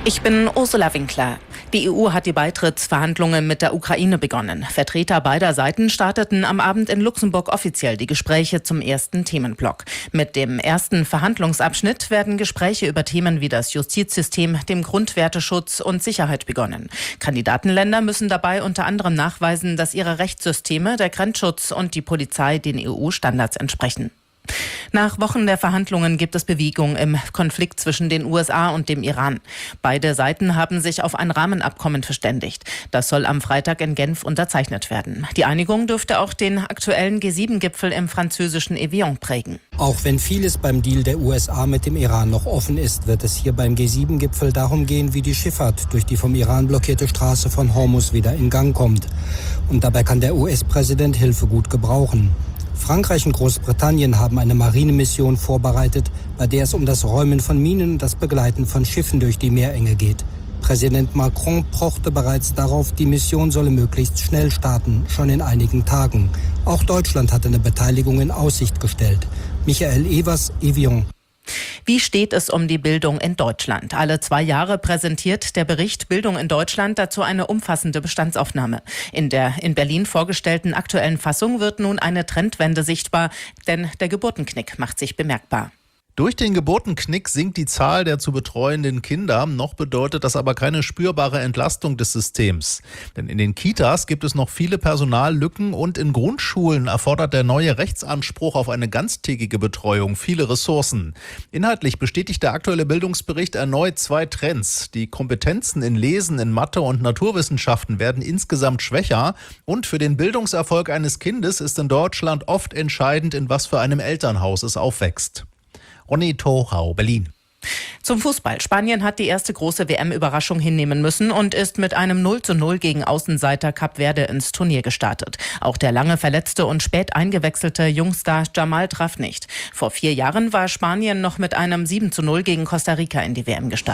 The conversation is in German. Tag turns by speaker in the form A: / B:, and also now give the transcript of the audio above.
A: Ich bin Ursula Winkler. Die EU hat die Beitrittsverhandlungen mit der Ukraine begonnen. Vertreter beider Seiten starteten am Abend in Luxemburg offiziell die Gespräche zum ersten Themenblock. Mit dem ersten Verhandlungsabschnitt werden Gespräche über Themen wie das Justizsystem, dem Grundwerteschutz und Sicherheit begonnen. Kandidatenländer müssen dabei unter anderem nachweisen, dass ihre Rechtssysteme, der Grenzschutz und die Polizei den EU-Standards entsprechen. Nach Wochen der Verhandlungen gibt es Bewegung im Konflikt zwischen den USA und dem Iran. Beide Seiten haben sich auf ein Rahmenabkommen verständigt. Das soll am Freitag in Genf unterzeichnet werden. Die Einigung dürfte auch den aktuellen G7-Gipfel im französischen Evian prägen.
B: Auch wenn vieles beim Deal der USA mit dem Iran noch offen ist, wird es hier beim G7-Gipfel darum gehen, wie die Schifffahrt durch die vom Iran blockierte Straße von Hormuz wieder in Gang kommt. Und dabei kann der US-Präsident Hilfe gut gebrauchen. Frankreich und Großbritannien haben eine Marinemission vorbereitet, bei der es um das Räumen von Minen und das Begleiten von Schiffen durch die Meerenge geht. Präsident Macron pochte bereits darauf, die Mission solle möglichst schnell starten, schon in einigen Tagen. Auch Deutschland hat eine Beteiligung in Aussicht gestellt. Michael Evers, Evian.
A: Wie steht es um die Bildung in Deutschland? Alle 2 Jahre präsentiert der Bericht Bildung in Deutschland dazu eine umfassende Bestandsaufnahme. In der in Berlin vorgestellten aktuellen Fassung wird nun eine Trendwende sichtbar, denn der Geburtenknick macht sich bemerkbar.
C: Durch den Geburtenknick sinkt die Zahl der zu betreuenden Kinder. Noch bedeutet das aber keine spürbare Entlastung des Systems. Denn in den Kitas gibt es noch viele Personallücken und in Grundschulen erfordert der neue Rechtsanspruch auf eine ganztägige Betreuung viele Ressourcen. Inhaltlich bestätigt der aktuelle Bildungsbericht erneut 2 Trends. Die Kompetenzen in Lesen, in Mathe und Naturwissenschaften werden insgesamt schwächer. Und für den Bildungserfolg eines Kindes ist in Deutschland oft entscheidend, in was für einem Elternhaus es aufwächst. Ronny Torau, Berlin.
A: Zum Fußball. Spanien hat die erste große WM-Überraschung hinnehmen müssen und ist mit einem 0:0 gegen Außenseiter Kap Verde ins Turnier gestartet. Auch der lange verletzte und spät eingewechselte Jungstar Jamal traf nicht. Vor 4 Jahren war Spanien noch mit einem 7:0 gegen Costa Rica in die WM gestartet.